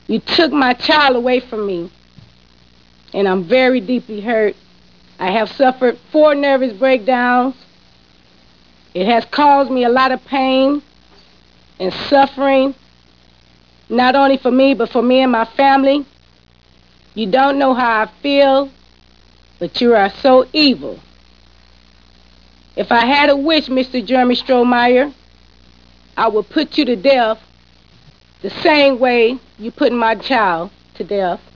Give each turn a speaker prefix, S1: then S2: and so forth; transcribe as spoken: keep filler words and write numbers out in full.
S1: You took my child away from me, and I'm very deeply hurt. I have suffered four nervous breakdowns. It has caused me a lot of pain and suffering, not only for me, but for me and my family. You don't know how I feel, but you are so evil. If I had a wish, Mister Jeremy Strohmeyer, I would put you to death the same way you put my child to death.